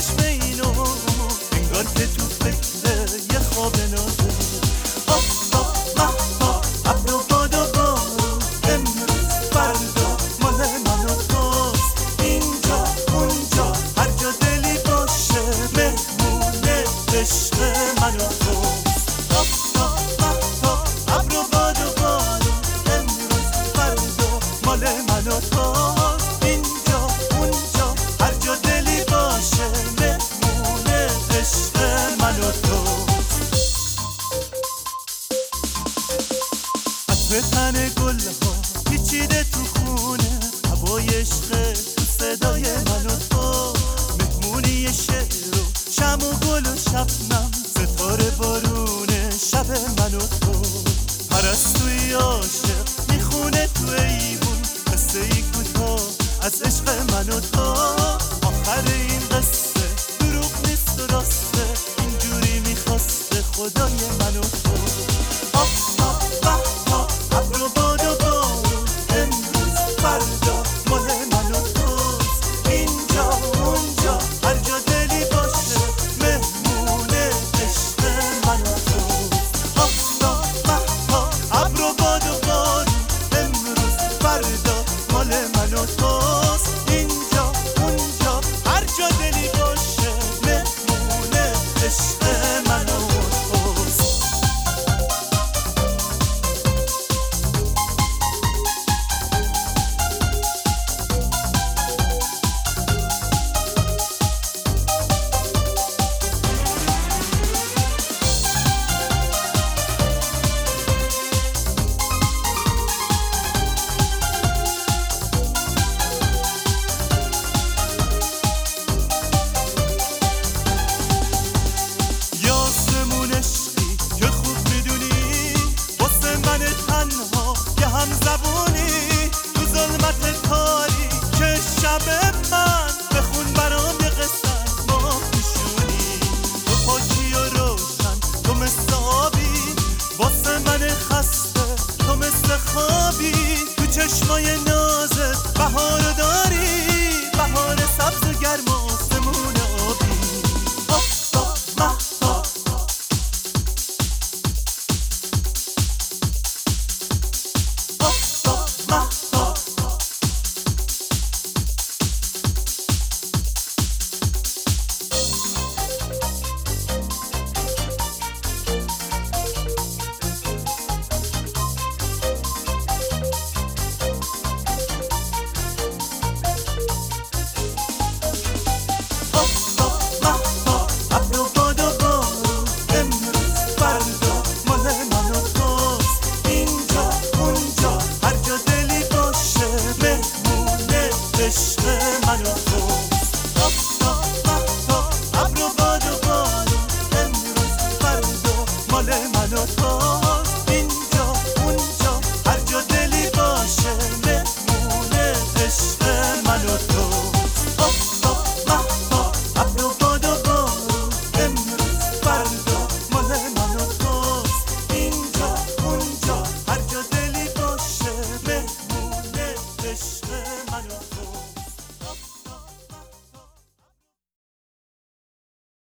چشم اینو انگار که تو فکر یه خواب نازه. آفتاب مهتاب ابر و باد و بارون، امروز فردا مال من و توست. اینجا اونجا هر جا دلی باشه مهمون عشق من و توست. آفتاب مهتاب ابر و باد و بارون، امروز فردا مال من و توست. اینجا اونجا هر جا دلی باشه مهمون عشق من و توست. عطر تن گل‌ها پیچیده تو خونه، هوای عشق تو صدای من و تو. مهمونی شعر و شمع و گل و شبنم، ستاره بارون شب من و تو. پرستوی عاشق میخونه تو ایوون قصه ای کوتاه از عشق من و تو. آخر این قصه دروغ نیست و راسته، اینجوری میخواسته خدای من و تو.